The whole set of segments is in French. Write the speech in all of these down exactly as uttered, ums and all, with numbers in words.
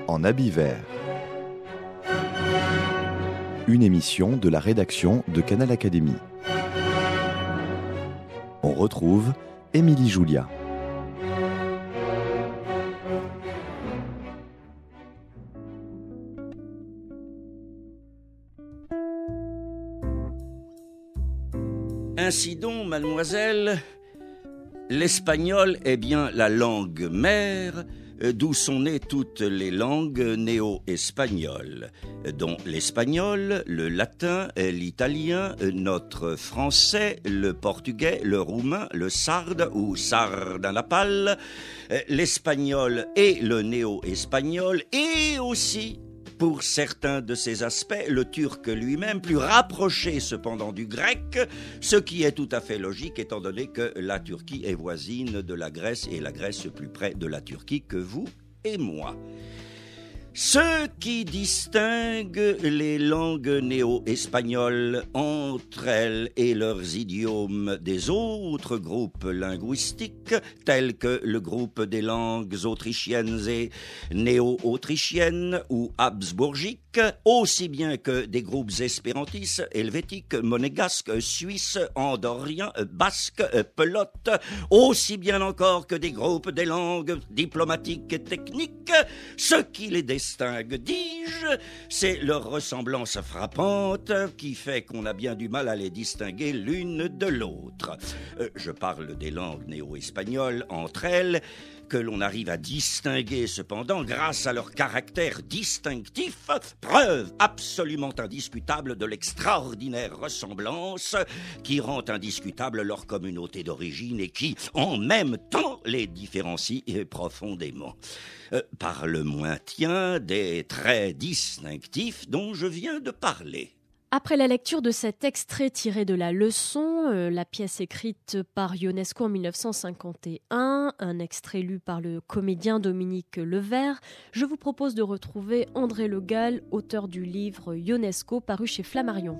en habit vert. Une émission de la rédaction de Canal Académie. On retrouve Émilie Julia. Ainsi donc, mademoiselle, l'espagnol est bien la langue mère, d'où sont nées toutes les langues néo-espagnoles, dont l'espagnol, le latin, l'italien, notre français, le portugais, le roumain, le sarde ou sardanapale, l'espagnol et le néo-espagnol, et aussi, pour certains de ces aspects, le turc lui-même, plus rapproché cependant du grec, ce qui est tout à fait logique étant donné que la Turquie est voisine de la Grèce et la Grèce plus près de la Turquie que vous et moi. Ce qui distingue les langues néo-espagnoles entre elles et leurs idiomes des autres groupes linguistiques, tels que le groupe des langues autrichiennes et néo-autrichiennes ou habsbourgiques, aussi bien que des groupes espérantistes, helvétiques, monégasques, suisses, andorriens, basques, pelotes, aussi bien encore que des groupes des langues diplomatiques et techniques, ce qui les distingue, dis-je, c'est leur ressemblance frappante qui fait qu'on a bien du mal à les distinguer l'une de l'autre. Euh, je parle des langues néo-espagnoles entre elles, que l'on arrive à distinguer cependant grâce à leur caractère distinctif, preuve absolument indiscutable de l'extraordinaire ressemblance qui rend indiscutable leur communauté d'origine et qui, en même temps, les différencie profondément. Euh, par le maintien des traits distinctifs dont je viens de parler. Après la lecture de cet extrait tiré de la leçon, euh, la pièce écrite par Ionesco en mille neuf cent cinquante et un, un extrait lu par le comédien Dominique Levert, je vous propose de retrouver André Le Gall, auteur du livre Ionesco paru chez Flammarion.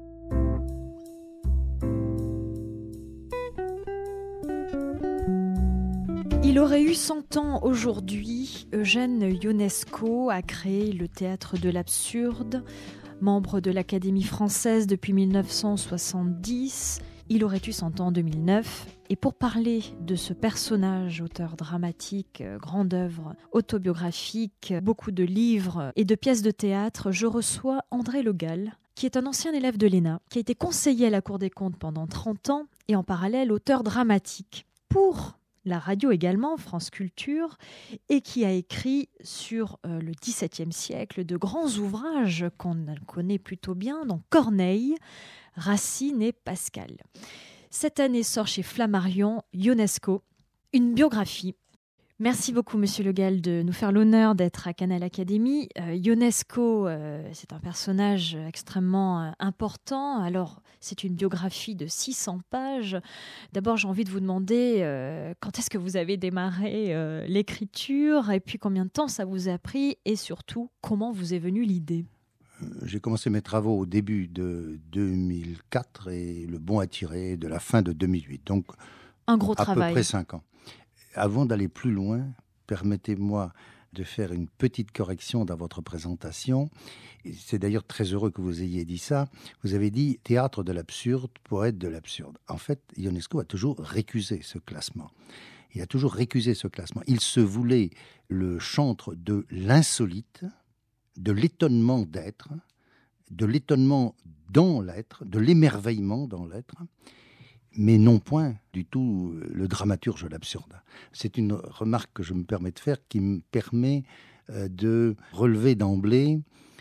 Il aurait eu cent ans aujourd'hui, Eugène Ionesco a créé le théâtre de l'absurde. Membre de l'Académie française depuis mille neuf cent soixante-dix, il aurait eu cent ans en deux mille neuf. Et pour parler de ce personnage, auteur dramatique, grande œuvre autobiographique, beaucoup de livres et de pièces de théâtre, je reçois André Le Gall, qui est un ancien élève de l'E N A, qui a été conseiller à la Cour des comptes pendant trente ans et en parallèle auteur dramatique. Pour la radio également, France Culture, et qui a écrit sur euh, le dix-septième siècle de grands ouvrages qu'on connaît plutôt bien, dont Corneille, Racine et Pascal. Cette année sort chez Flammarion Ionesco, une biographie. Merci beaucoup, Monsieur Le Gall, de nous faire l'honneur d'être à Canal Académie. Euh, Ionesco, euh, c'est un personnage extrêmement euh, important. Alors, c'est une biographie de six cents pages. D'abord, j'ai envie de vous demander euh, quand est-ce que vous avez démarré euh, l'écriture et puis combien de temps ça vous a pris et surtout, comment vous est venue l'idée ? J'ai commencé mes travaux au début de deux mille quatre et le bon à tirer de la fin de deux mille huit. Donc, un gros à travail. peu près cinq ans. Avant d'aller plus loin, permettez-moi de faire une petite correction dans votre présentation. C'est d'ailleurs très heureux que vous ayez dit ça. Vous avez dit « théâtre de l'absurde, poète de l'absurde ». En fait, Ionesco a toujours récusé ce classement. Il a toujours récusé ce classement. Il se voulait le chantre de l'insolite, de l'étonnement d'être, de l'étonnement dans l'être, de l'émerveillement dans l'être, mais non point du tout le dramaturge de l'absurde. C'est une remarque que je me permets de faire qui me permet euh, de relever d'emblée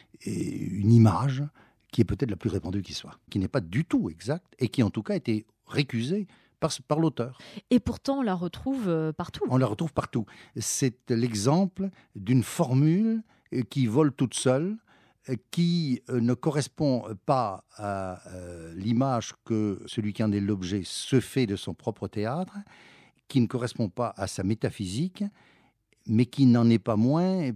une image qui est peut-être la plus répandue qui soit, qui n'est pas du tout exacte et qui en tout cas a été récusée par, par l'auteur. Et pourtant on la retrouve euh, partout. On la retrouve partout. C'est l'exemple d'une formule qui vole toute seule, qui ne correspond pas à euh, l'image que celui qui en est l'objet se fait de son propre théâtre, qui ne correspond pas à sa métaphysique, mais qui n'en est pas moins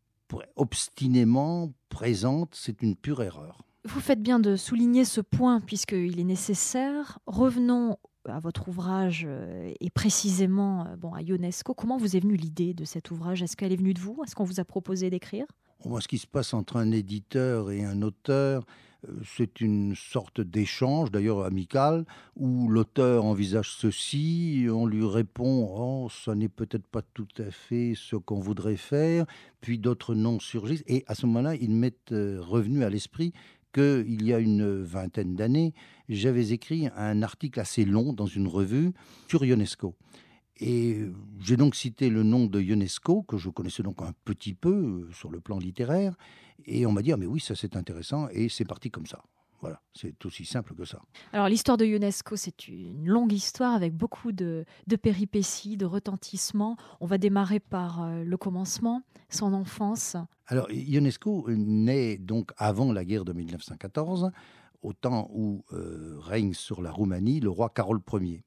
obstinément présente. C'est une pure erreur. Vous faites bien de souligner ce point puisqu'il est nécessaire. Revenons à votre ouvrage euh, et précisément euh, bon, à Ionesco. Comment vous est venue l'idée de cet ouvrage? Est-ce qu'elle est venue de vous? Est-ce qu'on vous a proposé d'écrire? Moi, ce qui se passe entre un éditeur et un auteur, euh, c'est une sorte d'échange, d'ailleurs amical, où l'auteur envisage ceci, on lui répond « Oh, ça n'est peut-être pas tout à fait ce qu'on voudrait faire », puis d'autres noms surgissent. Et à ce moment-là, il m'est euh, revenu à l'esprit qu'il y a une vingtaine d'années, j'avais écrit un article assez long dans une revue sur Ionesco. Et j'ai donc cité le nom de Ionesco, que je connaissais donc un petit peu euh, sur le plan littéraire, et on m'a dit « Ah mais oui, ça c'est intéressant », et c'est parti comme ça. Voilà, c'est aussi simple que ça. Alors l'histoire de Ionesco, c'est une longue histoire avec beaucoup de, de péripéties, de retentissements. On va démarrer par euh, le commencement, son enfance. Alors Ionesco naît donc avant la guerre de mille neuf cent quatorze, au temps où euh, règne sur la Roumanie le roi Carol Ier.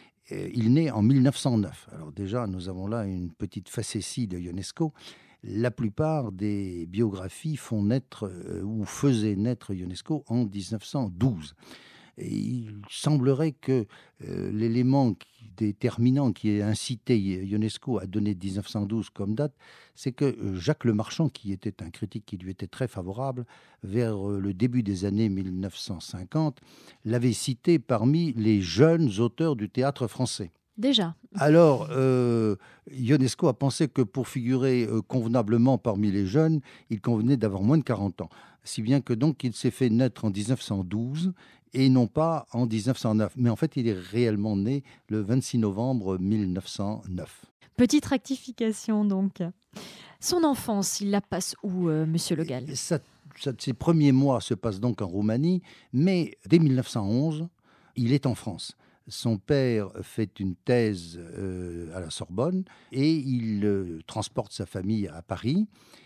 Il naît en mille neuf cent neuf. Alors déjà, nous avons là une petite facétie de Ionesco. La plupart des biographies font naître euh, ou faisaient naître Ionesco en dix-neuf cent douze. Et il semblerait que euh, l'élément qui, déterminant qui ait incité Ionesco à donner dix-neuf cent douze comme date, c'est que Jacques Lemarchand, qui était un critique qui lui était très favorable, vers le début des années mille neuf cent cinquante, l'avait cité parmi les jeunes auteurs du théâtre français. Déjà. Alors, euh, Ionesco a pensé que pour figurer euh, convenablement parmi les jeunes, il convenait d'avoir moins de quarante ans. Si bien que donc il s'est fait naître en dix-neuf cent douze et non pas en dix-neuf cent neuf. Mais en fait, il est réellement né le vingt-six novembre mille neuf cent neuf. Petite rectification donc. Son enfance, il la passe où, euh, Monsieur Le Gall? Ça, ça, Ses premiers mois se passent donc en Roumanie, mais dès mille neuf cent onze, il est en France. Son père fait une thèse euh, à la Sorbonne et il euh, transporte sa famille à Paris.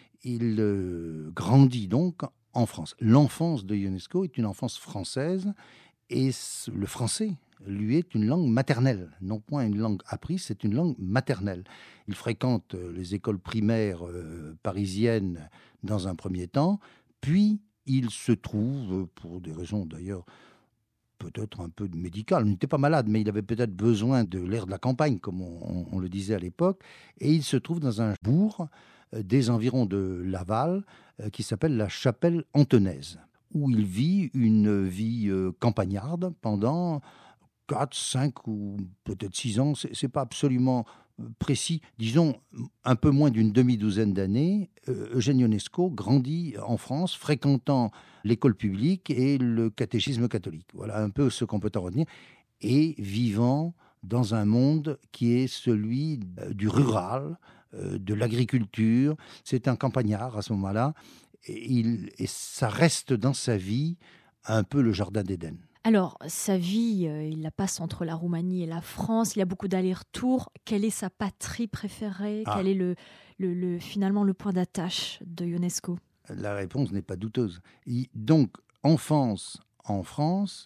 Il euh, grandit donc en France. L'enfance de Ionesco est une enfance française et le français lui est une langue maternelle, non point une langue apprise, c'est une langue maternelle. Il fréquente les écoles primaires euh, parisiennes dans un premier temps, puis il se trouve, pour des raisons d'ailleurs peut-être un peu médical. Il n'était pas malade, mais il avait peut-être besoin de l'air de la campagne, comme on, on le disait à l'époque. Et il se trouve dans un bourg euh, des environs de Laval, euh, qui s'appelle la Chapelle-Antonaise, où il vit une vie euh, campagnarde pendant quatre, cinq ou peut-être six ans. C'est, c'est pas absolument précis. Disons, un peu moins d'une demi-douzaine d'années, euh, Eugène Ionesco grandit en France, fréquentant l'école publique et le catéchisme catholique. Voilà un peu ce qu'on peut en retenir. Et vivant dans un monde qui est celui du rural, euh, de l'agriculture. C'est un campagnard à ce moment-là. Et, il, et ça reste dans sa vie un peu le jardin d'Éden. Alors, sa vie, euh, il la passe entre la Roumanie et la France. Il y a beaucoup d'allers-retours. Quelle est sa patrie préférée? ah. Quel est le, le, le, finalement le point d'attache de Ionesco? La réponse n'est pas douteuse. Il, donc, enfance en France,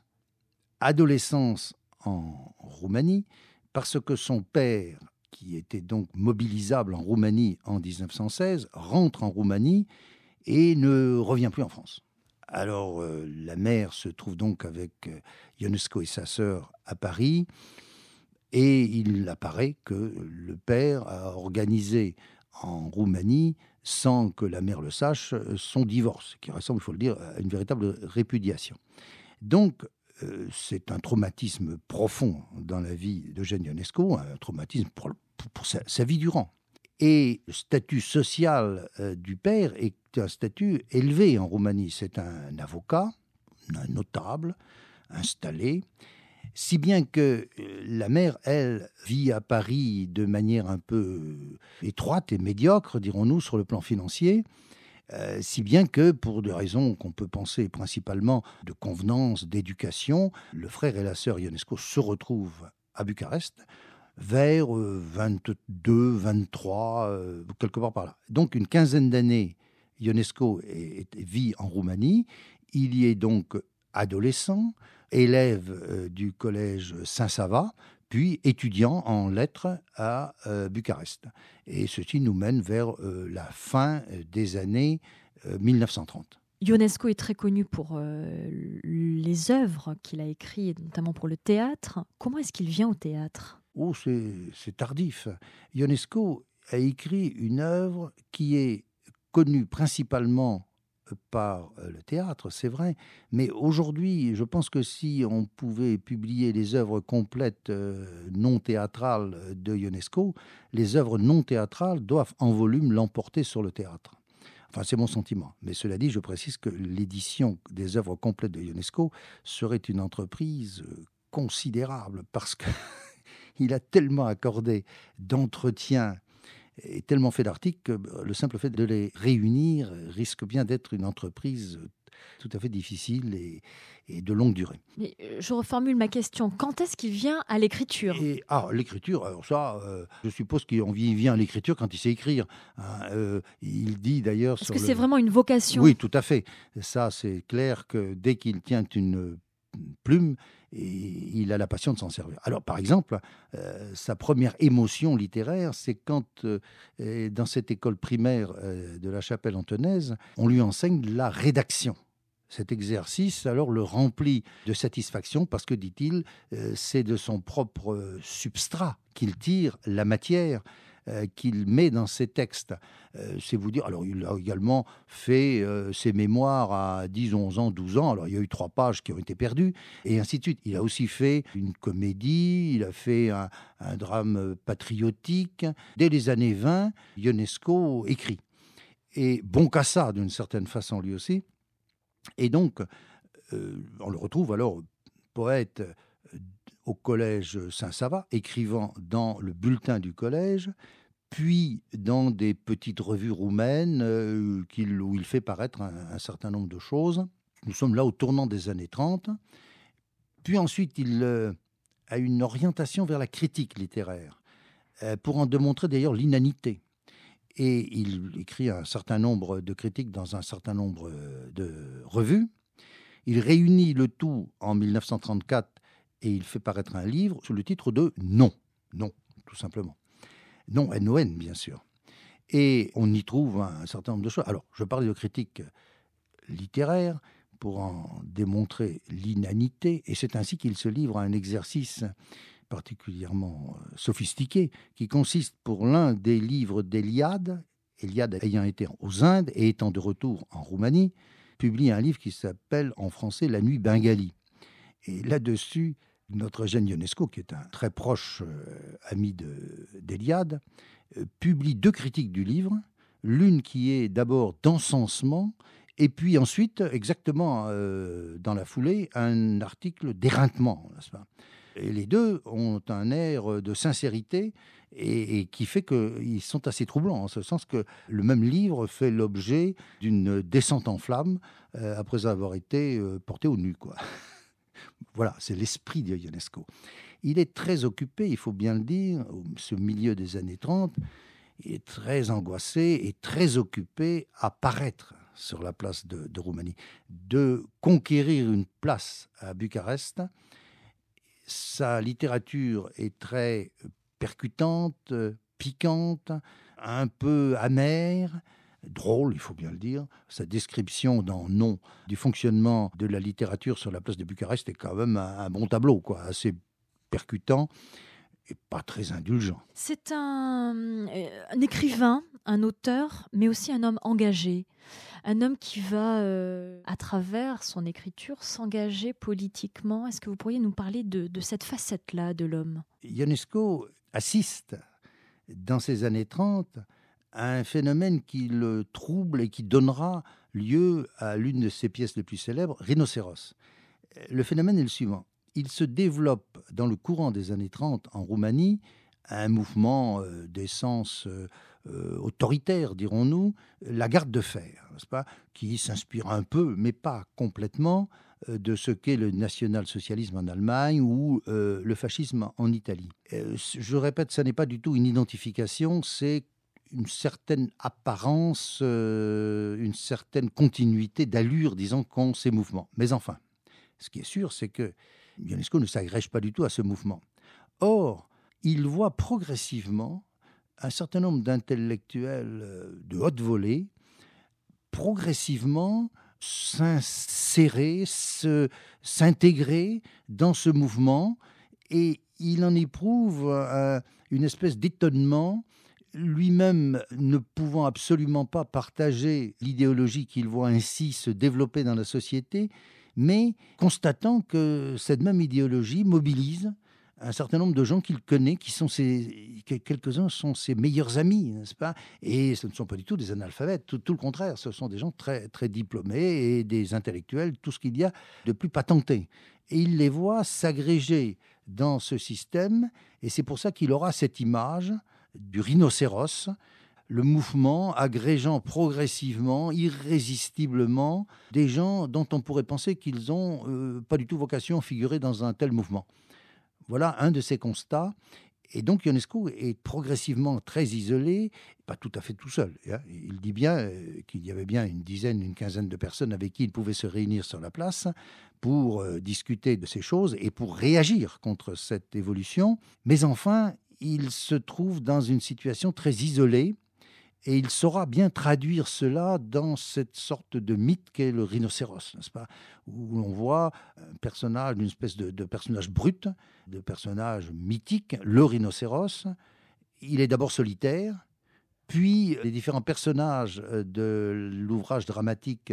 adolescence en Roumanie, parce que son père, qui était donc mobilisable en Roumanie en dix-neuf cent seize, rentre en Roumanie et ne revient plus en France. Alors, euh, la mère se trouve donc avec euh, Ionesco et sa sœur à Paris, et il apparaît que le père a organisé en Roumanie, sans que la mère le sache, son divorce, qui ressemble, il faut le dire, à une véritable répudiation. Donc, euh, c'est un traumatisme profond dans la vie d'Eugène Ionesco, un traumatisme pour, pour, pour sa, sa vie durant. Et le statut social euh, du père est un statut élevé en Roumanie. C'est un avocat, un notable, installé, si bien que euh, la mère, elle, vit à Paris de manière un peu étroite et médiocre, dirons-nous, sur le plan financier, euh, si bien que, pour des raisons qu'on peut penser principalement de convenance, d'éducation, le frère et la sœur Ionesco se retrouvent à Bucarest, vers vingt-deux, vingt-trois, euh, quelque part par là. Donc une quinzaine d'années, Ionesco est, est, vit en Roumanie. Il y est donc adolescent, élève euh, du collège Saint-Sava, puis étudiant en lettres à euh, Bucarest. Et ceci nous mène vers euh, la fin des années euh, mille neuf cent trente. Ionesco est très connu pour euh, les œuvres qu'il a écrites, notamment pour le théâtre. Comment est-ce qu'il vient au théâtre ? Oh, c'est, c'est tardif. Ionesco a écrit une œuvre qui est connue principalement par le théâtre, c'est vrai, mais aujourd'hui, je pense que si on pouvait publier les œuvres complètes euh, non théâtrales de Ionesco, les œuvres non théâtrales doivent en volume l'emporter sur le théâtre. Enfin, c'est mon sentiment. Mais cela dit, je précise que l'édition des œuvres complètes de Ionesco serait une entreprise considérable parce qu'il a tellement accordé d'entretien et tellement fait d'articles que le simple fait de les réunir risque bien d'être une entreprise tout à fait difficile et, et de longue durée. Mais je reformule ma question. Quand est-ce qu'il vient à l'écriture ? et, Ah, l'écriture, alors ça, euh, je suppose qu'il vient à l'écriture quand il sait écrire. Hein, euh, il dit d'ailleurs... Est-ce que le... c'est vraiment une vocation ? Oui, tout à fait. Ça, c'est clair que dès qu'il tient une plume, et il a la passion de s'en servir. Alors, par exemple, euh, sa première émotion littéraire, c'est quand, euh, dans cette école primaire euh, de la Chapelle-Antonaise, on lui enseigne la rédaction. Cet exercice, alors, le remplit de satisfaction parce que, dit-il, euh, c'est de son propre substrat qu'il tire la matière euh, qu'il met dans ses textes. Euh, c'est vous dire, alors il a également fait euh, ses mémoires à dix, onze ans, douze ans, alors il y a eu trois pages qui ont été perdues, et ainsi de suite. Il a aussi fait une comédie, il a fait un, un drame patriotique. Dès les années vingt, Ionesco écrit. Et bon qu'à ça, d'une certaine façon, lui aussi. Et donc, euh, on le retrouve alors poète euh, au collège Saint-Sava, écrivant dans le bulletin du collège, puis dans des petites revues roumaines euh, qu'il, où il fait paraître un, un certain nombre de choses. Nous sommes là au tournant des années trente. Puis ensuite, il euh, a une orientation vers la critique littéraire, euh, pour en démontrer d'ailleurs l'inanité. Et il écrit un certain nombre de critiques dans un certain nombre de revues. Il réunit le tout en dix-neuf cent trente-quatre et il fait paraître un livre sous le titre de « Non ». Non, tout simplement. Non, N O N, bien sûr. Et on y trouve un certain nombre de choses. Alors, je parlais de critiques littéraires pour en démontrer l'inanité, et c'est ainsi qu'il se livre à un exercice particulièrement sophistiqué, qui consiste pour l'un des livres d'Éliade, Éliade ayant été aux Indes et étant de retour en Roumanie, publie un livre qui s'appelle en français « La nuit bengali ». Et là-dessus, notre jeune Ionesco, qui est un très proche euh, ami de, d'Éliade, euh, publie deux critiques du livre, l'une qui est d'abord d'encensement, et puis ensuite, exactement euh, dans la foulée, un article d'éreintement, n'est-ce pas ? Et les deux ont un air de sincérité et, et qui fait qu'ils sont assez troublants, en ce sens que le même livre fait l'objet d'une descente en flammes euh, après avoir été euh, porté au nu, quoi. Voilà, c'est l'esprit de Ionesco. Il est très occupé, il faut bien le dire, au ce milieu des années trente, il est très angoissé et très occupé à paraître sur la place de, de Roumanie, de conquérir une place à Bucarest. Sa littérature est très percutante, piquante, un peu amère, drôle, il faut bien le dire. Sa description dans Non du fonctionnement de la littérature sur la place de Bucarest est quand même un, un bon tableau, quoi, assez percutant et pas très indulgent. C'est un, un écrivain, un auteur, mais aussi un homme engagé. Un homme qui va, euh, à travers son écriture, s'engager politiquement. Est-ce que vous pourriez nous parler de, de cette facette-là de l'homme ? Ionesco assiste, dans ces années trente, à un phénomène qui le trouble et qui donnera lieu à l'une de ses pièces les plus célèbres, Rhinocéros. Le phénomène est le suivant. Il se développe dans le courant des années trente en Roumanie un mouvement euh, d'essence euh, euh, autoritaire, dirons-nous, la garde de fer, n'est-ce pas, qui s'inspire un peu, mais pas complètement, euh, de ce qu'est le national-socialisme en Allemagne ou euh, le fascisme en Italie. Euh, je répète, ça n'est pas du tout une identification, c'est une certaine apparence, euh, une certaine continuité d'allure, disons, qu'ont ces mouvements. Mais enfin, ce qui est sûr, c'est que Ionesco ne s'agrège pas du tout à ce mouvement. Or, il voit progressivement un certain nombre d'intellectuels de haute volée progressivement s'insérer, se, s'intégrer dans ce mouvement, et il en éprouve euh, une espèce d'étonnement, lui-même ne pouvant absolument pas partager l'idéologie qu'il voit ainsi se développer dans la société, mais constatant que cette même idéologie mobilise un certain nombre de gens qu'il connaît, qui sont ses, quelques-uns sont ses meilleurs amis, n'est-ce pas? Et ce ne sont pas du tout des analphabètes, tout, tout le contraire, ce sont des gens très, très diplômés et des intellectuels, tout ce qu'il y a de plus patenté. Et il les voit s'agréger dans ce système, et c'est pour ça qu'il aura cette image du rhinocéros, le mouvement agrégeant progressivement, irrésistiblement, des gens dont on pourrait penser qu'ils n'ont euh, pas du tout vocation à figurer dans un tel mouvement. Voilà un de ces constats. Et donc Ionesco est progressivement très isolé, pas tout à fait tout seul. Il dit bien qu'il y avait bien une dizaine, une quinzaine de personnes avec qui il pouvait se réunir sur la place pour discuter de ces choses et pour réagir contre cette évolution. Mais enfin, il se trouve dans une situation très isolée, et il saura bien traduire cela dans cette sorte de mythe qu'est le rhinocéros, n'est-ce pas? Où on voit un personnage, une espèce de, de personnage brut, de personnage mythique, le rhinocéros. Il est d'abord solitaire, puis les différents personnages de l'ouvrage dramatique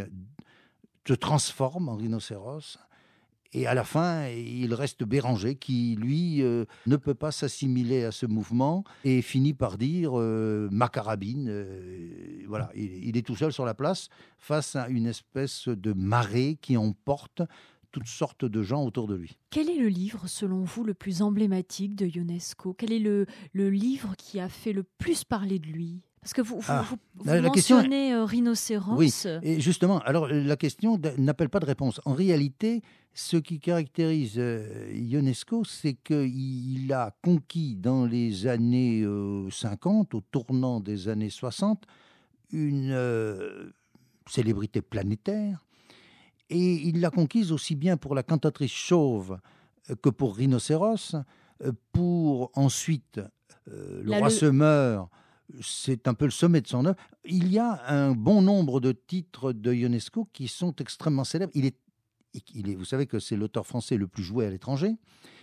se transforment en rhinocéros. Et à la fin, il reste Béranger qui, lui, euh, ne peut pas s'assimiler à ce mouvement et finit par dire euh, « ma carabine euh, ». Voilà, il, il est tout seul sur la place face à une espèce de marée qui emporte toutes sortes de gens autour de lui. Quel est le livre, selon vous, le plus emblématique de Ionesco? Quel est le, le livre qui a fait le plus parler de lui? Parce que vous, vous, ah, vous, vous la, la mentionnez question... rhinocéros. Oui, et justement, alors la question n'appelle pas de réponse. En réalité, ce qui caractérise euh, Ionesco, c'est qu'il a conquis dans les années euh, cinquante, au tournant des années soixante, une euh, célébrité planétaire. Et il l'a conquise aussi bien pour la cantatrice chauve euh, que pour Rhinocéros, euh, pour ensuite euh, le la roi le... semeur. C'est un peu le sommet de son œuvre. Il y a un bon nombre de titres de Ionesco qui sont extrêmement célèbres. Il est, il est, vous savez que c'est l'auteur français le plus joué à l'étranger.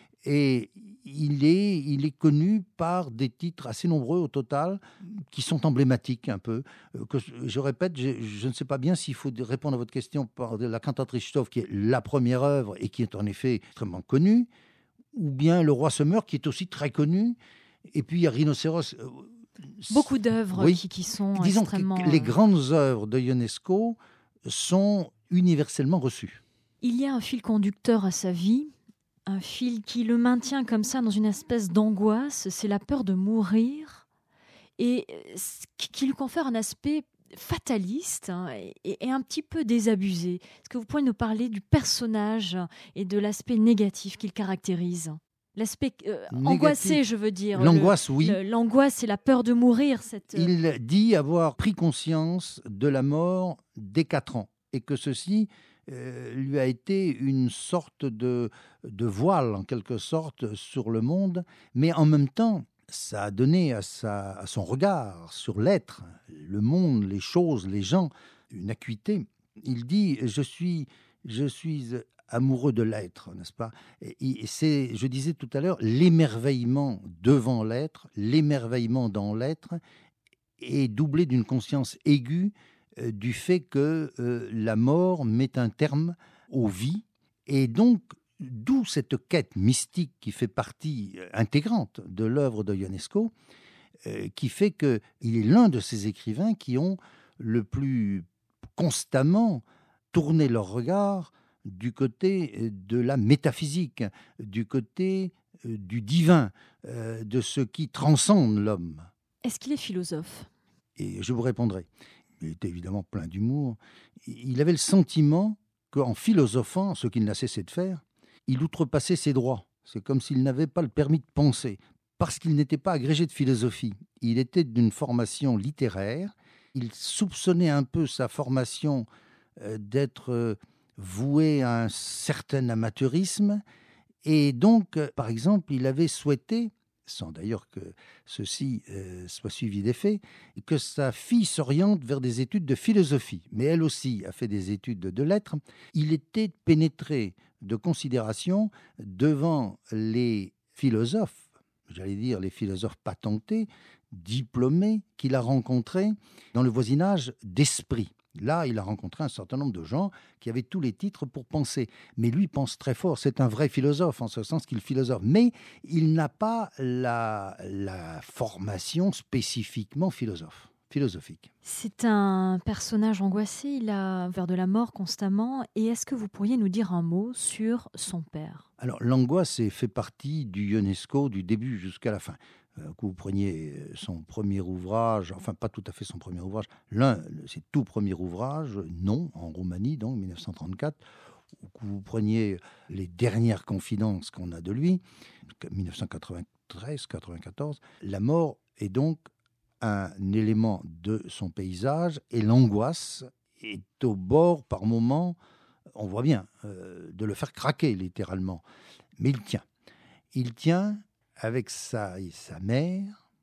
Et il est, il est connu par des titres assez nombreux au total, qui sont emblématiques un peu. Que, je répète, je, je ne sais pas bien s'il faut répondre à votre question par la cantatrice chauve, qui est la première œuvre et qui est en effet extrêmement connue, ou bien le roi semeur, qui est aussi très connu. Et puis il y a Rhinocéros. Beaucoup d'œuvres oui. qui, qui sont Disons extrêmement... que les grandes œuvres de Ionesco sont universellement reçues. Il y a un fil conducteur à sa vie, un fil qui le maintient comme ça dans une espèce d'angoisse, c'est la peur de mourir, et qui lui confère un aspect fataliste hein, et, et un petit peu désabusé. Est-ce que vous pouvez nous parler du personnage et de l'aspect négatif qu'il caractérise ? L'aspect euh, angoissé, je veux dire. L'angoisse, le, oui. Le, l'angoisse et la peur de mourir. Cette... Il dit avoir pris conscience de la mort dès quatre ans et que ceci euh, lui a été une sorte de, de voile, en quelque sorte, sur le monde. Mais en même temps, ça a donné à, sa, à son regard sur l'être, le monde, les choses, les gens, une acuité. Il dit « Je suis, je suis amoureux de l'être », n'est-ce pas ? Et c'est, je disais tout à l'heure, l'émerveillement devant l'être, l'émerveillement dans l'être, est doublé d'une conscience aiguë euh, du fait que euh, la mort met un terme aux vies. Et donc, d'où cette quête mystique qui fait partie intégrante de l'œuvre de Ionesco, euh, qui fait qu'il est l'un de ces écrivains qui ont le plus constamment tourné leur regard du côté de la métaphysique, du côté du divin, euh, de ce qui transcende l'homme. Est-ce qu'il est philosophe ? Et je vous répondrai. Il était évidemment plein d'humour. Il avait le sentiment qu'en philosophant, ce qu'il n'a cessé de faire, il outrepassait ses droits. C'est comme s'il n'avait pas le permis de penser, parce qu'il n'était pas agrégé de philosophie. Il était d'une formation littéraire. Il soupçonnait un peu sa formation euh, d'être... Euh, voué à un certain amateurisme, et donc, par exemple, il avait souhaité sans d'ailleurs que ceci euh, soit suivi d'effet, que sa fille s'oriente vers des études de philosophie. Mais elle aussi a fait des études de lettres. Il était pénétré de considération devant les philosophes, j'allais dire les philosophes patentés, diplômés, qu'il a rencontrés dans le voisinage d'Esprit. Là, il a rencontré un certain nombre de gens qui avaient tous les titres pour penser. Mais lui pense très fort. C'est un vrai philosophe, en ce sens qu'il philosophe. Mais il n'a pas la, la formation spécifiquement philosophe, philosophique. C'est un personnage angoissé. Il a vers de la mort constamment. Et est-ce que vous pourriez nous dire un mot sur son père ? Alors, l'angoisse fait partie du Ionesco du début jusqu'à la fin. Que vous preniez son premier ouvrage, enfin pas tout à fait son premier ouvrage, l'un, ses tout premiers ouvrages, Non, en Roumanie, donc mille neuf cent trente-quatre, ou que vous preniez les dernières confidences qu'on a de lui, mille neuf cent quatre-vingt-treize quatre-vingt-quatorze, la mort est donc un élément de son paysage et l'angoisse est au bord par moments, on voit bien, euh, de le faire craquer littéralement. Mais il tient. Il tient avec sa, sa mère,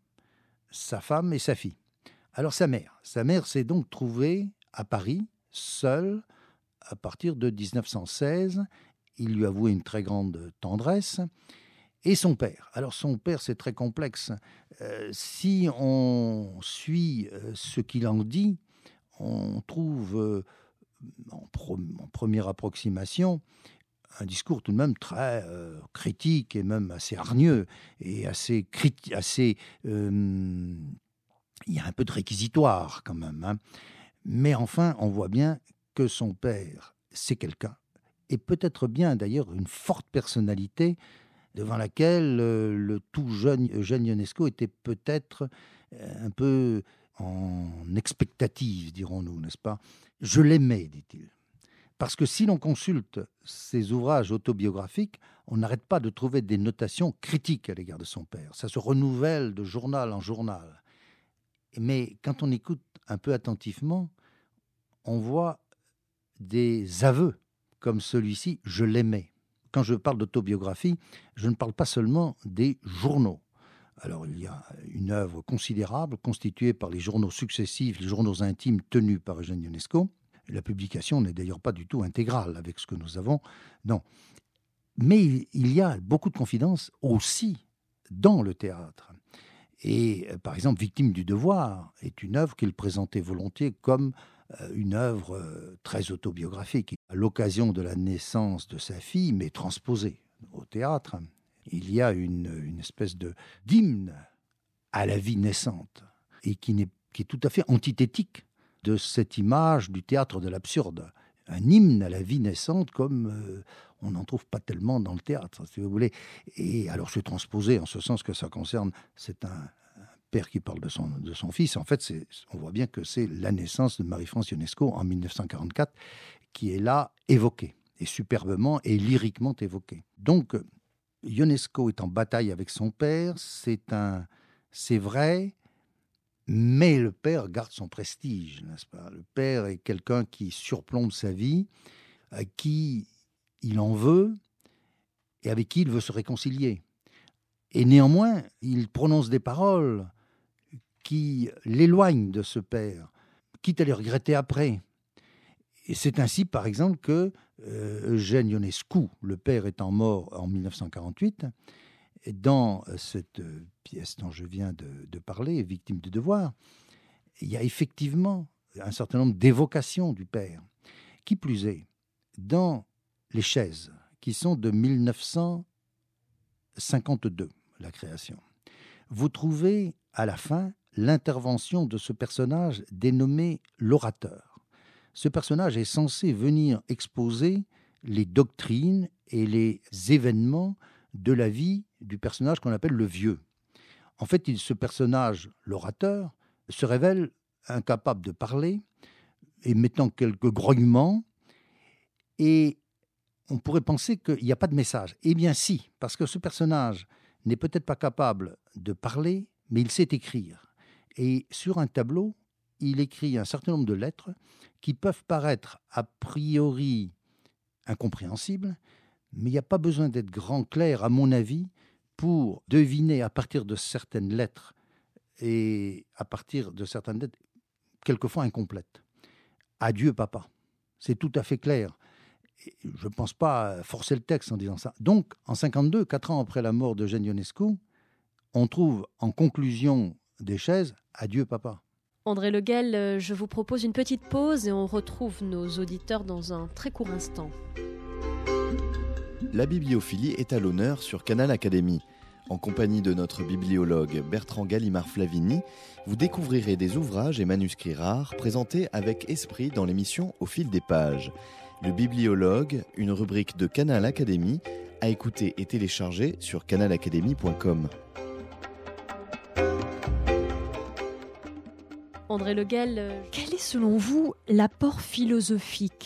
sa femme et sa fille. Alors sa mère, sa mère s'est donc trouvée à Paris, seule, à partir de dix-neuf cent seize. Il lui avouait une très grande tendresse. Et son père. Alors son père, c'est très complexe. Euh, si on suit euh, ce qu'il en dit, on trouve euh, en, pro- en première approximation un discours tout de même très euh, critique et même assez hargneux et assez... Criti- assez euh, il y a un peu de réquisitoire quand même. Hein. Mais enfin, on voit bien que son père, c'est quelqu'un. Et peut-être bien d'ailleurs une forte personnalité devant laquelle euh, le tout jeune Eugène Ionesco était peut-être euh, un peu en expectative, dirons-nous, n'est-ce pas ? Je l'aimais, dit-il. Parce que si l'on consulte ses ouvrages autobiographiques, on n'arrête pas de trouver des notations critiques à l'égard de son père. Ça se renouvelle de journal en journal. Mais quand on écoute un peu attentivement, on voit des aveux comme celui-ci, je l'aimais. Quand je parle d'autobiographie, je ne parle pas seulement des journaux. Alors, il y a une œuvre considérable constituée par les journaux successifs, les journaux intimes tenus par Eugène Ionesco. La publication n'est d'ailleurs pas du tout intégrale avec ce que nous avons. Non. Mais il y a beaucoup de confidences aussi dans le théâtre. Et par exemple, Victime du devoir est une œuvre qu'il présentait volontiers comme une œuvre très autobiographique. À l'occasion de la naissance de sa fille, mais transposée au théâtre, il y a une, une espèce de d'hymne à la vie naissante et qui, n'est, qui est tout à fait antithétique de cette image du théâtre de l'absurde. Un hymne à la vie naissante comme euh, on n'en trouve pas tellement dans le théâtre, si vous voulez. Et alors c'est transposé en ce sens que ça concerne, c'est un, un père qui parle de son, de son fils. En fait, c'est, on voit bien que c'est la naissance de Marie-France Ionesco en mille neuf cent quarante-quatre qui est là évoquée, et superbement et lyriquement évoquée. Donc, Ionesco est en bataille avec son père, c'est, un, c'est vrai, mais le père garde son prestige, n'est-ce pas ? Le père est quelqu'un qui surplombe sa vie, à qui il en veut et avec qui il veut se réconcilier. Et néanmoins, il prononce des paroles qui l'éloignent de ce père, quitte à les regretter après. Et c'est ainsi, par exemple, que euh, Eugène Ionescu, le père étant mort en mille neuf cent quarante-huit, dans cette pièce dont je viens de, de parler, Victime du devoir, il y a effectivement un certain nombre d'évocations du père. Qui plus est, dans Les Chaises, qui sont de mille neuf cent cinquante-deux, la création, vous trouvez à la fin l'intervention de ce personnage dénommé l'orateur. Ce personnage est censé venir exposer les doctrines et les événements de la vie du personnage qu'on appelle le vieux. En fait, il, ce personnage, l'orateur, se révèle incapable de parler, émettant quelques grognements, et on pourrait penser qu'il n'y a pas de message. Eh bien si, parce que ce personnage n'est peut-être pas capable de parler, mais il sait écrire. Et sur un tableau, il écrit un certain nombre de lettres qui peuvent paraître a priori incompréhensibles, mais il n'y a pas besoin d'être grand clair, à mon avis, pour deviner à partir de certaines lettres et à partir de certaines lettres, quelquefois incomplètes. Adieu papa. C'est tout à fait clair. Et je ne pense pas forcer le texte en disant ça. Donc, en cinquante-deux, quatre ans après la mort d'Eugène Ionesco, on trouve en conclusion des chaises « Adieu papa ». André Le Gall, je vous propose une petite pause et on retrouve nos auditeurs dans un très court instant. La bibliophilie est à l'honneur sur Canal Académie. En compagnie de notre bibliologue Bertrand Gallimard-Flavini, vous découvrirez des ouvrages et manuscrits rares présentés avec esprit dans l'émission Au fil des pages. Le bibliologue, une rubrique de Canal Académie, à écouter et télécharger sur canal académie point com. André Le Gall, quel est selon vous l'apport philosophique ?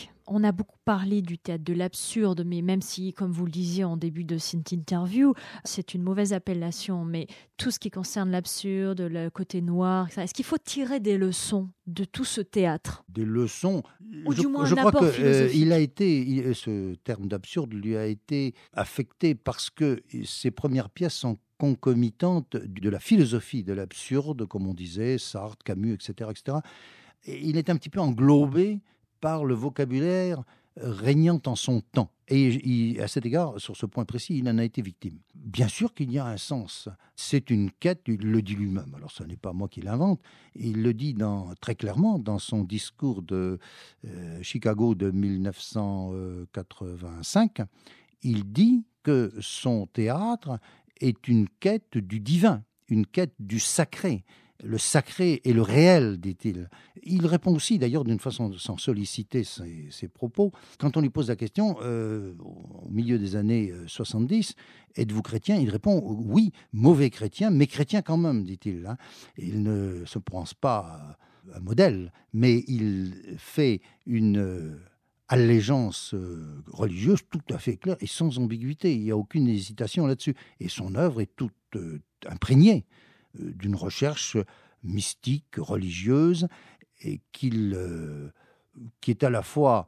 On a beaucoup parlé du théâtre de l'absurde, mais même si, comme vous le disiez en début de cette interview, c'est une mauvaise appellation, mais tout ce qui concerne l'absurde, le côté noir, et cetera, est-ce qu'il faut tirer des leçons de tout ce théâtre ? Des leçons. Ou je, du moins je un crois apport que philosophique. euh, il a été, il, ce terme d'absurde lui a été affecté parce que ses premières pièces sont concomitantes de la philosophie de l'absurde, comme on disait, Sartre, Camus, et cetera, et cetera. Et il est un petit peu englobé par le vocabulaire régnant en son temps. Et il, à cet égard, sur ce point précis, il en a été victime. Bien sûr qu'il y a un sens. C'est une quête, il le dit lui-même. Alors, ce n'est pas moi qui l'invente. Il le dit dans, très clairement dans son discours de euh, Chicago de mille neuf cent quatre-vingt-cinq. Il dit que son théâtre est une quête du divin, une quête du sacré. Le sacré et le réel, dit-il. Il répond aussi, d'ailleurs, d'une façon sans solliciter ses, ses propos. Quand on lui pose la question, euh, au milieu des années soixante-dix, êtes-vous chrétien ? Il répond, oui, mauvais chrétien, mais chrétien quand même, dit-il. Hein. Il ne se pense pas un modèle, mais il fait une allégeance religieuse tout à fait claire et sans ambiguïté. Il n'y a aucune hésitation là-dessus. Et son œuvre est toute euh, imprégnée d'une recherche mystique, religieuse, et qu'il, euh, qui est à la fois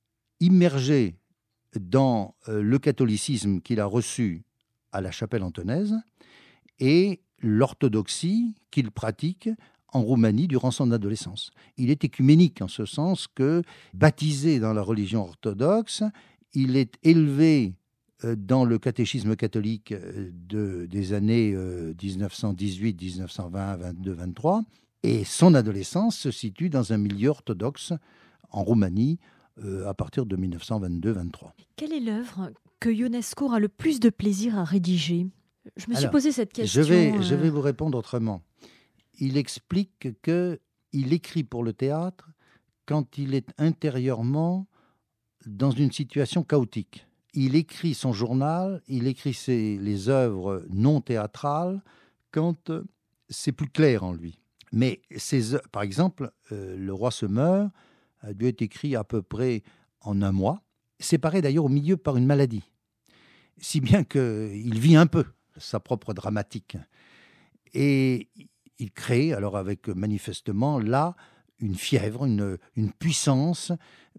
immergé dans euh, le catholicisme qu'il a reçu à la chapelle antonaise et l'orthodoxie qu'il pratique en Roumanie durant son adolescence. Il est œcuménique en ce sens que, baptisé dans la religion orthodoxe, il est élevé dans le catéchisme catholique de, des années dix-neuf cent dix-huit, dix-neuf cent vingt, vingt-deux, vingt-trois, et son adolescence se situe dans un milieu orthodoxe en Roumanie euh, à partir de mille neuf cent vingt-deux vingt-trois. Quelle est l'œuvre que Ionesco a le plus de plaisir à rédiger ? Je me suis Alors, posé cette question. Je vais, euh... je vais vous répondre autrement. Il explique qu'il écrit pour le théâtre quand il est intérieurement dans une situation chaotique. Il écrit son journal, il écrit ses, les œuvres non théâtrales quand euh, c'est plus clair en lui. Mais ses, par exemple, euh, Le Roi se meurt a dû être écrit à peu près en un mois, séparé d'ailleurs au milieu par une maladie, si bien qu'il vit un peu sa propre dramatique. Et il crée, alors avec manifestement là, une fièvre, une, une puissance,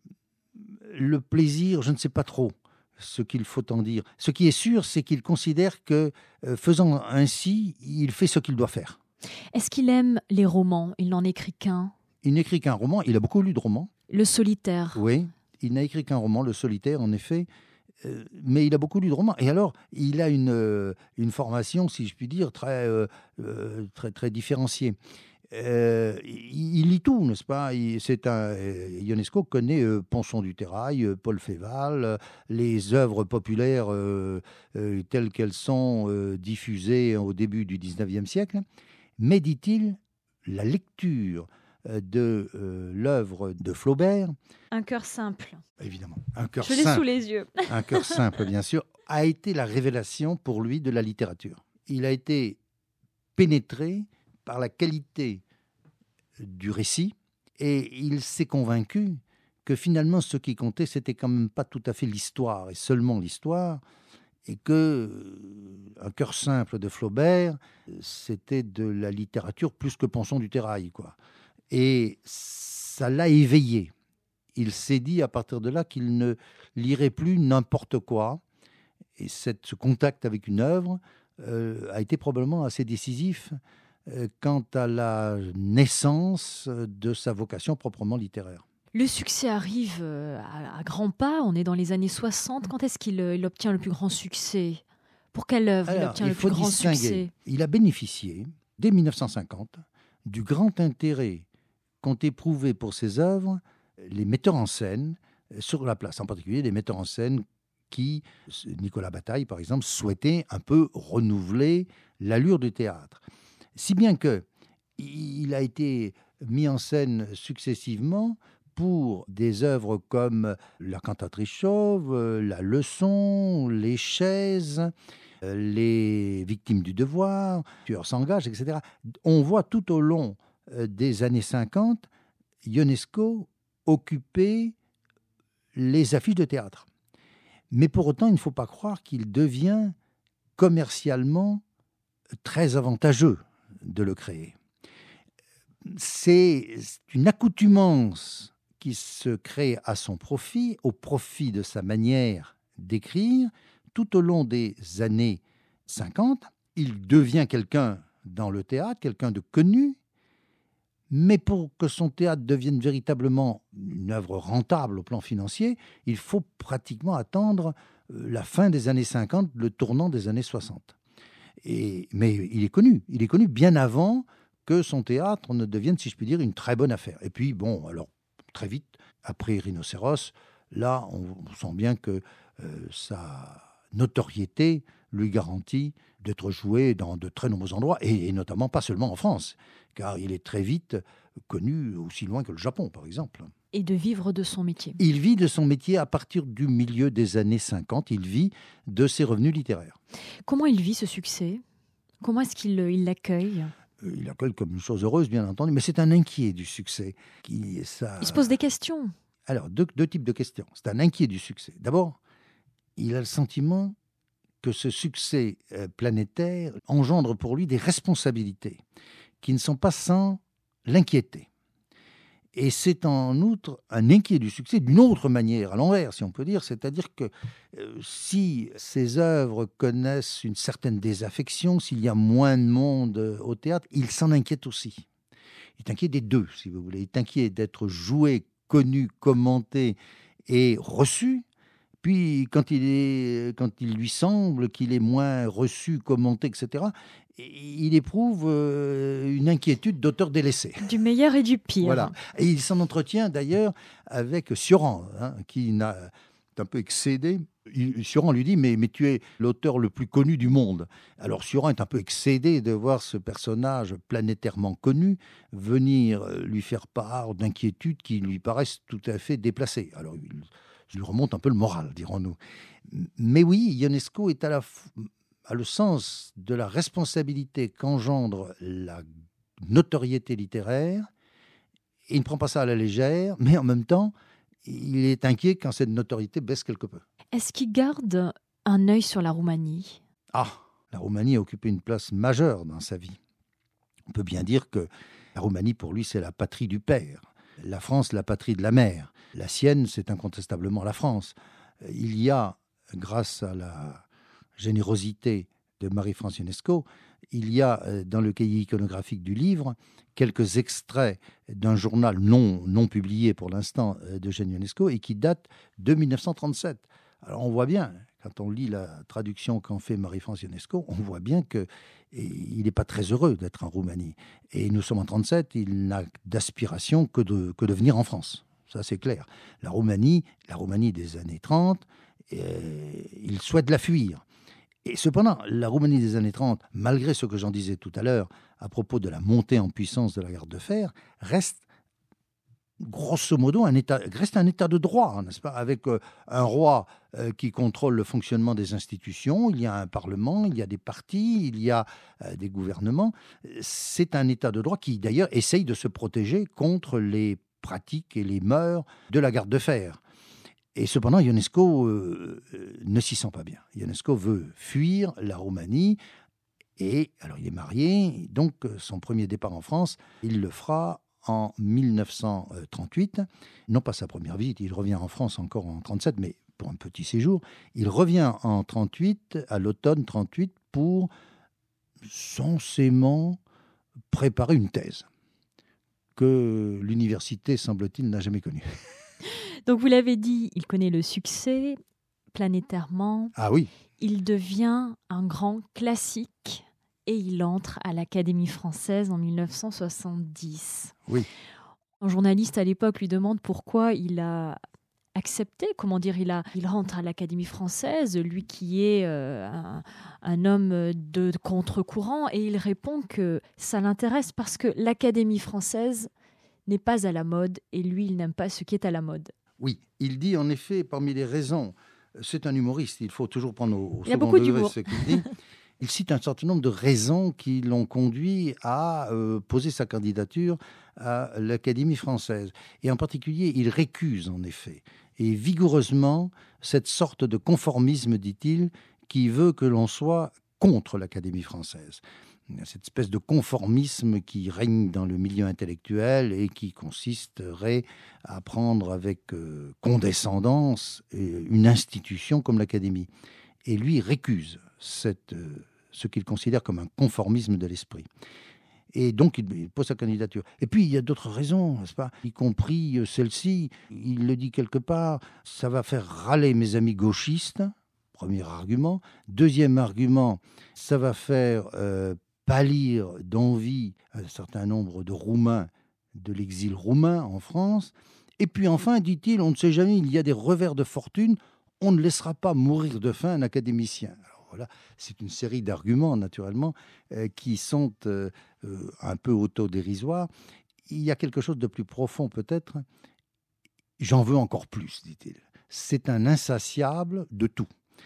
le plaisir, je ne sais pas trop ce qu'il faut en dire. Ce qui est sûr, c'est qu'il considère que, euh, faisant ainsi, il fait ce qu'il doit faire. Est-ce qu'il aime les romans ? Il n'en écrit qu'un. Il n'écrit qu'un roman, il a beaucoup lu de romans. Le Solitaire. Oui, il n'a écrit qu'un roman, Le Solitaire, en effet, euh, mais il a beaucoup lu de romans. Et alors, il a une, euh, une formation, si je puis dire, très, euh, euh, très, très différenciée. Euh, il, il lit tout, n'est-ce pas ? il, c'est un, euh, Ionesco connaît euh, Ponson du Terrail, euh, Paul Féval, euh, les œuvres populaires euh, euh, telles qu'elles sont euh, diffusées au début du dix-neuvième siècle. Mais, dit-il, la lecture euh, de euh, l'œuvre de Flaubert... Un cœur simple. Évidemment, un cœur Je l'ai simple. sous les yeux. Un cœur simple, bien sûr, a été la révélation pour lui de la littérature. Il a été pénétré par la qualité du récit, et il s'est convaincu que finalement ce qui comptait, c'était quand même pas tout à fait l'histoire, et seulement l'histoire, et que euh, Un cœur simple de Flaubert, c'était de la littérature plus que Ponson du Terrail, quoi. Et ça l'a éveillé. Il s'est dit à partir de là qu'il ne lirait plus n'importe quoi, et cette, ce contact avec une œuvre euh, a été probablement assez décisif euh, quant à la naissance de sa vocation proprement littéraire. Le succès arrive à, à grands pas, on est dans les années soixante. Quand est-ce qu'il il obtient le plus grand succès ? Pour quelle œuvre il Alors, obtient il le faut plus grand distinguer. succès ? Il a bénéficié, dès mille neuf cent cinquante, du grand intérêt qu'ont éprouvé pour ses œuvres les metteurs en scène sur la place, en particulier des metteurs en scène qui, Nicolas Bataille par exemple, souhaitait un peu renouveler l'allure du théâtre. Si bien que il a été mis en scène successivement pour des œuvres comme La cantatrice chauve, La leçon, Les chaises, Les victimes du devoir, Tueur s'engage, et cetera. On voit tout au long des années cinquante Ionesco occuper les affiches de théâtre. Mais pour autant, il ne faut pas croire qu'il devient commercialement très avantageux de le créer. C'est une accoutumance qui se crée à son profit, au profit de sa manière d'écrire. Tout au long des années cinquante, il devient quelqu'un dans le théâtre, quelqu'un de connu, mais pour que son théâtre devienne véritablement une œuvre rentable au plan financier, il faut pratiquement attendre la fin des années cinquante, le tournant des années soixante. Et, mais il est connu, il est connu bien avant que son théâtre ne devienne, si je puis dire, une très bonne affaire. Et puis, bon, alors, très vite, après Rhinocéros, là, on sent bien que euh, sa notoriété lui garantit d'être joué dans de très nombreux endroits, et, et notamment pas seulement en France, car il est très vite connu aussi loin que le Japon, par exemple. Et de vivre de son métier. Il vit de son métier à partir du milieu des années cinquante, il vit de ses revenus littéraires. Comment il vit ce succès ? Comment est-ce qu'il il l'accueille ? Il l'accueille comme une chose heureuse, bien entendu, mais c'est un inquiet du succès. Qui, ça... Il se pose des questions. Alors, deux, deux types de questions. C'est un inquiet du succès. D'abord, il a le sentiment que ce succès euh, planétaire engendre pour lui des responsabilités qui ne sont pas sans l'inquiéter. Et c'est en outre un inquiet du succès d'une autre manière, à l'envers, si on peut dire. C'est-à-dire que euh, si ses œuvres connaissent une certaine désaffection, s'il y a moins de monde euh, au théâtre, il s'en inquiète aussi. Il est inquiet des deux, si vous voulez. Il est inquiet d'être joué, connu, commenté et reçu. Puis, quand il, est, quand il lui semble qu'il est moins reçu, commenté, et cetera, il éprouve euh, une inquiétude d'auteur délaissé. Du meilleur et du pire. Voilà. Et il s'en entretient d'ailleurs avec Sioran, hein, qui n'a un peu excédé. Il, Sioran lui dit mais, mais tu es l'auteur le plus connu du monde. Alors Sioran est un peu excédé de voir ce personnage planétairement connu venir lui faire part d'inquiétudes qui lui paraissent tout à fait déplacées. Alors il, il lui remonte un peu le moral, dirons-nous. Mais oui, Ionesco est à la f... a le sens de la responsabilité qu'engendre la notoriété littéraire. Il ne prend pas ça à la légère, mais en même temps, il est inquiet quand cette notoriété baisse quelque peu. Est-ce qu'il garde un œil sur la Roumanie ? Ah, la Roumanie a occupé une place majeure dans sa vie. On peut bien dire que la Roumanie, pour lui, c'est la patrie du père. La France, la patrie de la mère. La sienne, c'est incontestablement la France. Il y a, grâce à la générosité de Marie-France Ionesco, il y a dans le cahier iconographique du livre quelques extraits d'un journal non, non publié pour l'instant d'Eugène Ionesco et qui date de mille neuf cent trente-sept. Alors on voit bien, quand on lit la traduction qu'en fait Marie-France Ionesco, on voit bien qu'il n'est pas très heureux d'être en Roumanie. Et nous sommes en trente-sept, il n'a d'aspiration que de, que de venir en France. Ça c'est clair. La Roumanie, la Roumanie des années trente, euh, il souhaite la fuir. Et cependant, la Roumanie des années trente, malgré ce que j'en disais tout à l'heure à propos de la montée en puissance de la garde de fer, reste grosso modo un état, reste un état de droit, n'est-ce pas, avec euh, un roi euh, qui contrôle le fonctionnement des institutions, il y a un parlement, il y a des partis, il y a euh, des gouvernements. C'est un état de droit qui d'ailleurs essaye de se protéger contre les pratiques et les mœurs de la garde de fer. Et cependant, Ionesco euh, ne s'y sent pas bien. Ionesco veut fuir la Roumanie. Et alors, il est marié. Donc, son premier départ en France, il le fera en mille neuf cent trente-huit. Non pas sa première visite, il revient en France encore en trente-sept, mais pour un petit séjour. Il revient en trente-huit, à l'automne trente-huit, pour censément préparer une thèse que l'université, semble-t-il, n'a jamais connue. Donc vous l'avez dit, il connaît le succès planétairement. Ah oui. Il devient un grand classique et il entre à l'Académie française en mille neuf cent soixante-dix. Oui. Un journaliste à l'époque lui demande pourquoi il a accepté, comment dire, il, a, il rentre à l'Académie française, lui qui est euh, un, un homme de contre-courant, et il répond que ça l'intéresse parce que l'Académie française n'est pas à la mode et lui, il n'aime pas ce qui est à la mode. Oui, il dit en effet, parmi les raisons, c'est un humoriste, il faut toujours prendre au, au il y a second beaucoup degré d'humour. ce qu'il dit. Il cite un certain nombre de raisons qui l'ont conduit à euh, poser sa candidature à l'Académie française. Et en particulier, il récuse en effet, et vigoureusement, cette sorte de conformisme, dit-il, qui veut que l'on soit contre l'Académie française. Cette espèce de conformisme qui règne dans le milieu intellectuel et qui consisterait à prendre avec euh, condescendance une institution comme l'Académie. Et lui récuse cette, euh, ce qu'il considère comme un conformisme de l'esprit. Et donc, il, il pose sa candidature. Et puis, il y a d'autres raisons, n'est-ce pas ? Y compris euh, celle-ci, il le dit quelque part, ça va faire râler mes amis gauchistes, premier argument. Deuxième argument, ça va faire euh, pâlir d'envie un certain nombre de Roumains de l'exil roumain en France. Et puis enfin, dit-il, on ne sait jamais, il y a des revers de fortune, on ne laissera pas mourir de faim un académicien. Alors voilà, c'est une série d'arguments, naturellement, euh, qui sont euh, euh, un peu autodérisoires. Il y a quelque chose de plus profond, peut-être. J'en veux encore plus, dit-il. C'est un insatiable de tout.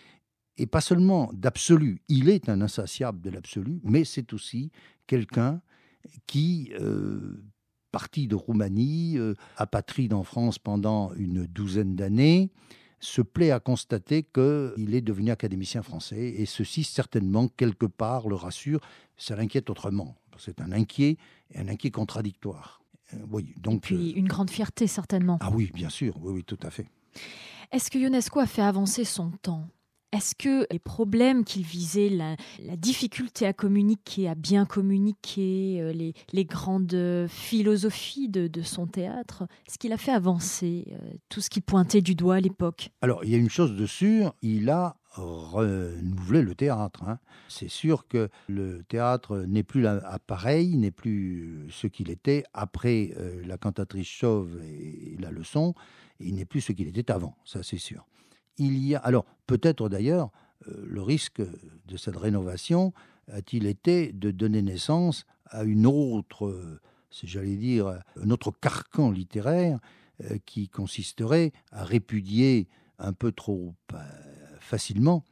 Et pas seulement d'absolu. Il est un insatiable de l'absolu, mais c'est aussi quelqu'un qui... Euh, parti de Roumanie, euh, apatride en France pendant une douzaine d'années, se plaît à constater qu'il est devenu académicien français, et ceci, certainement, quelque part, le rassure. Ça l'inquiète autrement. C'est un inquiet, et un inquiet contradictoire. Euh, oui, donc, et puis, une grande fierté, certainement. Ah oui, bien sûr, oui, oui, tout à fait. Est-ce que Ionesco a fait avancer son temps ? Est-ce que les problèmes qu'il visait, la, la difficulté à communiquer, à bien communiquer, les, les grandes philosophies de, de son théâtre, est-ce qu'il a fait avancer euh, tout ce qui pointait du doigt à l'époque ? Alors, il y a une chose de sûre, il a renouvelé le théâtre. Hein. C'est sûr que le théâtre n'est plus là, pareil, n'est plus ce qu'il était après euh, La cantatrice chauve et, et La leçon, et il n'est plus ce qu'il était avant, ça c'est sûr. Il y a, alors peut-être d'ailleurs, euh, le risque de cette rénovation a-t-il été de donner naissance à une autre, euh, si j'allais dire, un autre carcan littéraire euh, qui consisterait à répudier un peu trop euh, facilement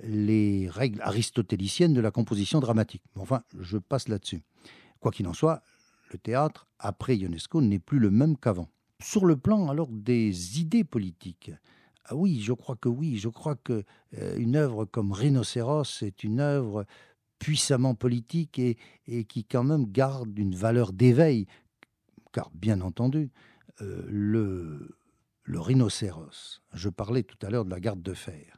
les règles aristotéliciennes de la composition dramatique. Enfin, je passe là-dessus. Quoi qu'il en soit, le théâtre, après Ionesco, n'est plus le même qu'avant. Sur le plan alors des idées politiques, ah oui, je crois que oui. Je crois que euh, une œuvre comme Rhinocéros est une œuvre puissamment politique et, et qui quand même garde une valeur d'éveil. Car bien entendu, euh, le, le rhinocéros, je parlais tout à l'heure de la garde de fer,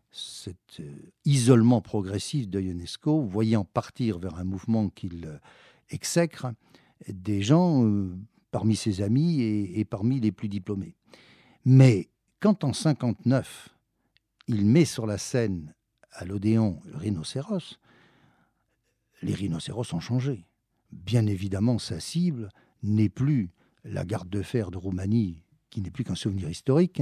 cet euh, isolement progressif de Ionesco, voyant partir vers un mouvement qu'il euh, exècre des gens euh, parmi ses amis et, et parmi les plus diplômés. Mais quand en cinquante-neuf, il met sur la scène à l'Odéon le rhinocéros, les rhinocéros ont changé. Bien évidemment, sa cible n'est plus la garde de fer de Roumanie, qui n'est plus qu'un souvenir historique,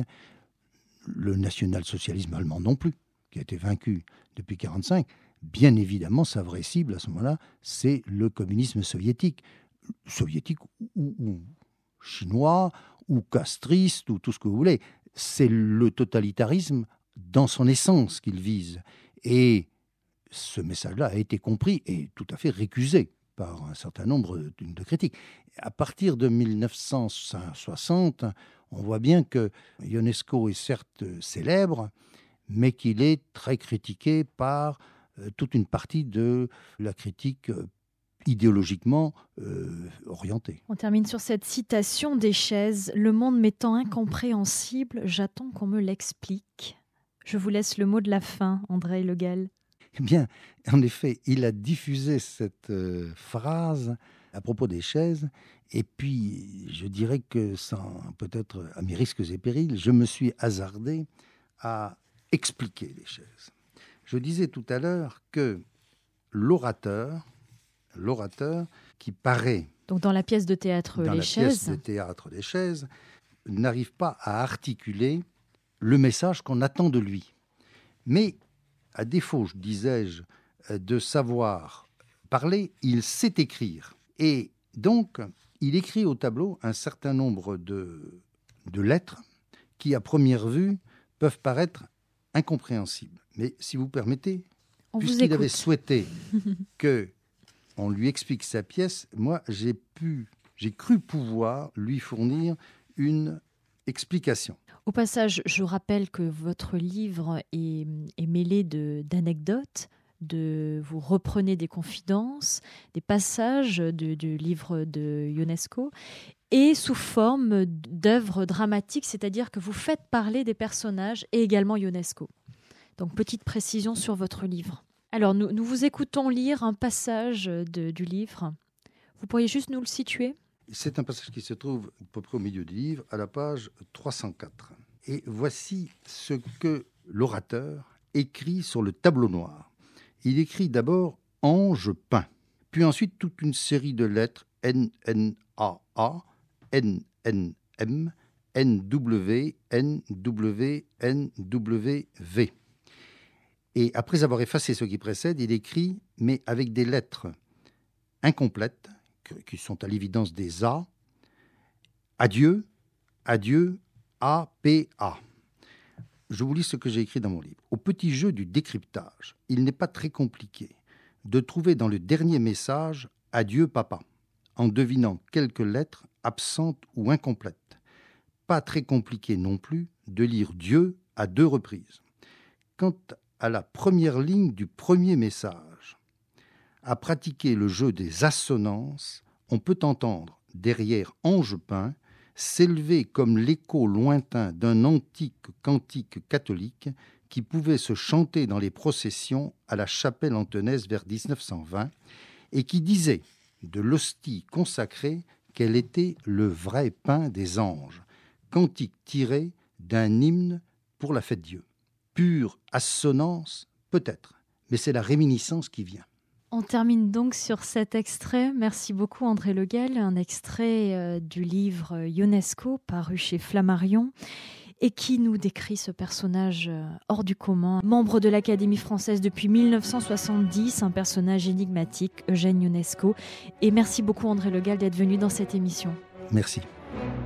le national-socialisme allemand non plus, qui a été vaincu depuis mille neuf cent quarante-cinq. Bien évidemment, sa vraie cible à ce moment-là, c'est le communisme soviétique. Soviétique ou, ou chinois, ou castriste, ou tout ce que vous voulez. C'est le totalitarisme dans son essence qu'il vise. Et ce message-là a été compris et tout à fait récusé par un certain nombre de critiques. À partir de mille neuf cent soixante, on voit bien que Ionesco est certes célèbre, mais qu'il est très critiqué par toute une partie de la critique idéologiquement euh, orientée. On termine sur cette citation d'Échèze. « Le monde m'étant incompréhensible, j'attends qu'on me l'explique. » Je vous laisse le mot de la fin, André Le Gall. Eh bien, en effet, il a diffusé cette euh, phrase à propos des chaises. Et puis, je dirais que, sans peut-être à mes risques et périls, je me suis hasardé à expliquer les chaises. Je disais tout à l'heure que l'orateur, l'orateur qui paraît Donc dans la pièce de théâtre dans Les la Chaises, pièce de théâtre des chaises, n'arrive pas à articuler le message qu'on attend de lui. Mais, à défaut, disais-je, de savoir parler, il sait écrire. Et donc, il écrit au tableau un certain nombre de, de lettres qui, à première vue, peuvent paraître incompréhensibles. Mais si vous permettez, on vous puisqu'il écoute. avait souhaité qu'on lui explique sa pièce, moi, j'ai pu, j'ai cru pouvoir lui fournir une explication. Au passage, je rappelle que votre livre est, est mêlé de, d'anecdotes, de, vous reprenez des confidences, des passages de, du livre de Ionesco, et sous forme d'œuvres dramatiques, c'est-à-dire que vous faites parler des personnages et également Ionesco. Donc, petite précision sur votre livre. Alors, nous, nous vous écoutons lire un passage de, du livre. Vous pourriez juste nous le situer ? C'est un passage qui se trouve à peu près au milieu du livre, à la page trois cent quatre. Et voici ce que l'orateur écrit sur le tableau noir. Il écrit d'abord « Ange peint », puis ensuite toute une série de lettres N N A A, N N M, N W, N W, N W V. Et après avoir effacé ce qui précède, il écrit, mais avec des lettres incomplètes, qui sont à l'évidence des A, adieu, adieu, A, P, A. Je vous lis ce que j'ai écrit dans mon livre. Au petit jeu du décryptage, il n'est pas très compliqué de trouver dans le dernier message « Adieu, papa », en devinant quelques lettres absentes ou incomplètes. Pas très compliqué non plus de lire « Dieu » à deux reprises. Quant à la première ligne du premier message, à pratiquer le jeu des assonances, on peut entendre, derrière Ange peint, s'élever comme l'écho lointain d'un antique cantique catholique qui pouvait se chanter dans les processions à la chapelle antonaise vers dix-neuf cent vingt et qui disait de l'hostie consacrée qu'elle était le vrai pain des anges, cantique tiré d'un hymne pour la fête Dieu. Pure assonance, peut-être, mais c'est la réminiscence qui vient. On termine donc sur cet extrait. Merci beaucoup André Le Gall, un extrait euh, du livre Ionesco paru chez Flammarion et qui nous décrit ce personnage euh, hors du commun, membre de l'Académie française depuis mille neuf cent soixante-dix, un personnage énigmatique, Eugène Ionesco. Et merci beaucoup André Le Gall d'être venu dans cette émission. Merci.